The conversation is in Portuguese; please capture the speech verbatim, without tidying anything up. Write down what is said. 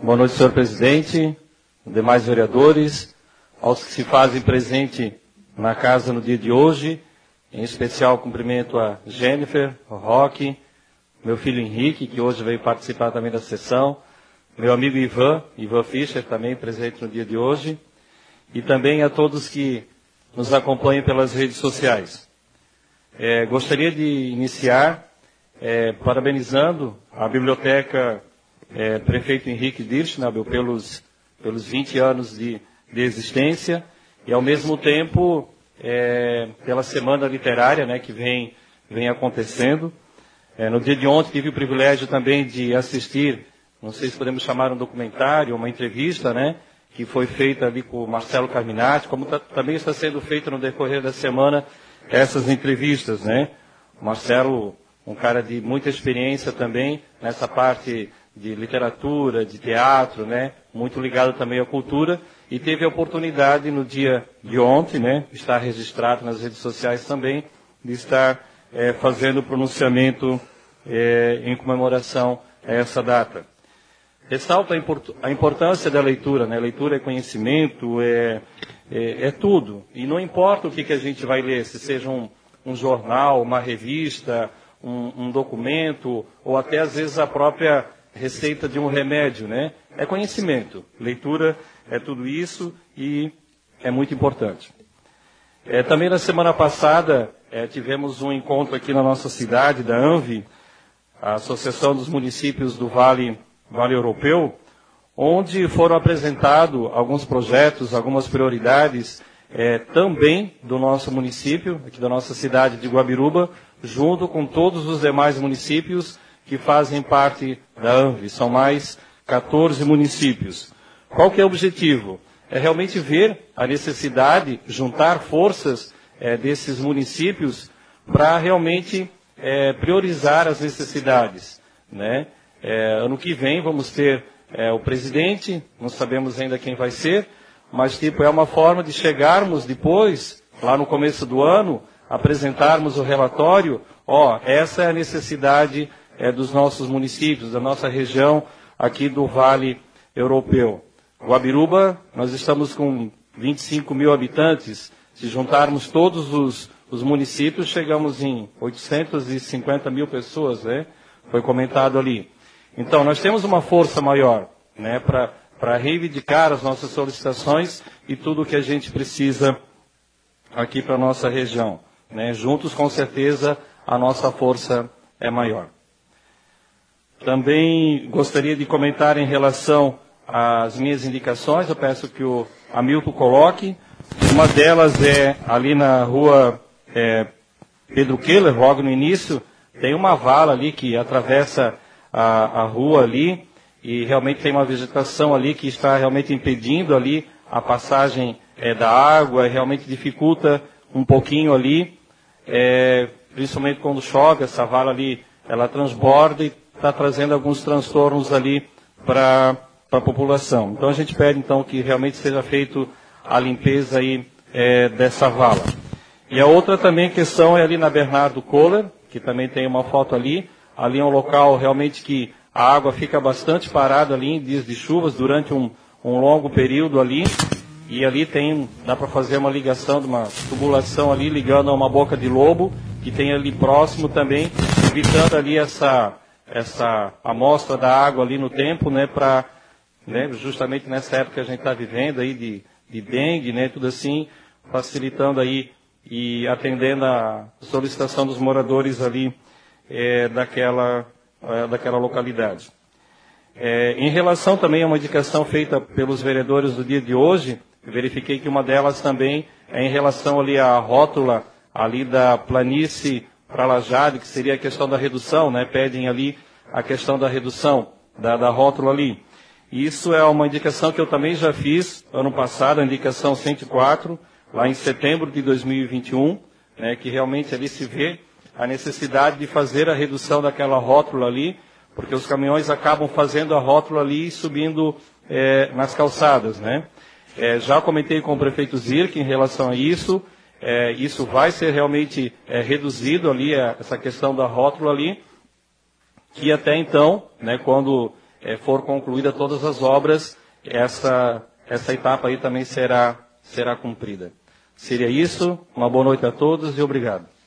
Boa noite, senhor presidente, demais vereadores, aos que se fazem presente na casa no dia de hoje. Em especial, cumprimento a Jennifer, o Roque, meu filho Henrique, que hoje veio participar também da sessão, meu amigo Ivan, Ivan Fischer, também presente no dia de hoje, e também a todos que nos acompanham pelas redes sociais. É, gostaria de iniciar é, parabenizando a Biblioteca é, Prefeito Henrique Dirschnabel pelos, pelos vinte anos de, de existência e, ao mesmo tempo, é, pela Semana Literária, né, que vem, vem acontecendo. É, no dia de ontem tive o privilégio também de assistir, não sei se podemos chamar um documentário, uma entrevista, né, que foi feita ali com o Marcelo Carminati, como tá, também está sendo feita no decorrer da semana essas entrevistas, né. O Marcelo, um cara de muita experiência também nessa parte de literatura, de teatro, né, muito ligado também à cultura, e teve a oportunidade no dia de ontem, né, está registrado nas redes sociais também, de estar é, fazendo o pronunciamento é, em comemoração a essa data. Ressalta a, import a importância da leitura, né, leitura é conhecimento, é, é, é tudo, e não importa o que, que a gente vai ler, se seja um, um jornal, uma revista, um, um documento, ou até às vezes a própria receita de um remédio, né? É conhecimento. Leitura é tudo isso e é muito importante. É, também na semana passada é, tivemos um encontro aqui na nossa cidade, da ANVI, a Associação dos Municípios do Vale, Vale Europeu, onde foram apresentados alguns projetos, algumas prioridades é, também do nosso município, aqui da nossa cidade de Guabiruba, junto com todos os demais municípios que fazem parte da ANVI. São mais quatorze municípios. Qual que é o objetivo? É realmente ver a necessidade, juntar forças é, desses municípios para realmente é, priorizar as necessidades, né? É, ano que vem vamos ter é, o presidente, não sabemos ainda quem vai ser, mas tipo, é uma forma de chegarmos depois, lá no começo do ano, apresentarmos o relatório, ó, essa é a necessidade É, dos nossos municípios, da nossa região aqui do Vale Europeu. Guabiruba, nós estamos com vinte e cinco mil habitantes. Se juntarmos todos os, os municípios, chegamos em oitocentas e cinquenta mil pessoas, né? Foi comentado ali. Então, nós temos uma força maior, né, para para reivindicar as nossas solicitações e tudo o que a gente precisa aqui para a nossa região, né? Juntos, com certeza, a nossa força é maior. Também gostaria de comentar em relação às minhas indicações, eu peço que o Hamilton coloque. Uma delas é ali na rua é, Pedro Keller, logo no início, tem uma vala ali que atravessa a, a rua ali, e realmente tem uma vegetação ali que está realmente impedindo ali a passagem é, da água, e realmente dificulta um pouquinho ali, é, principalmente quando chove, essa vala ali, ela transborda e está trazendo alguns transtornos ali para a população. Então a gente pede então que realmente seja feito a limpeza aí é, dessa vala. E a outra também questão é ali na Bernardo Kohler, que também tem uma foto ali. Ali é um local realmente que a água fica bastante parada ali em dias de chuvas durante um, um longo período ali. E ali tem, dá para fazer uma ligação de uma tubulação ali ligando a uma boca de lobo, que tem ali próximo também, evitando ali essa essa amostra da água ali no tempo, né, para, né, justamente nessa época que a gente está vivendo aí de, de dengue, né, tudo assim, facilitando aí e atendendo a solicitação dos moradores ali é, daquela, é, daquela localidade. É, em relação também a uma indicação feita pelos vereadores do dia de hoje, verifiquei que uma delas também é em relação ali à rótula ali da planície para Lajade, que seria a questão da redução, né? Pedem ali a questão da redução da, da rótula ali. Isso é uma indicação que eu também já fiz ano passado, a indicação cento e quatro, lá em setembro de dois mil e vinte e um, né? Que realmente ali se vê a necessidade de fazer a redução daquela rótula ali, porque os caminhões acabam fazendo a rótula ali e subindo é, nas calçadas, né? É, já comentei com o prefeito Zirk em relação a isso. É, isso vai ser realmente é, reduzido ali, a, essa questão da rótula ali, que até então, né, quando eh, for concluída todas as obras, essa, essa etapa aí também será, será cumprida. Seria isso. Uma boa noite a todos e obrigado.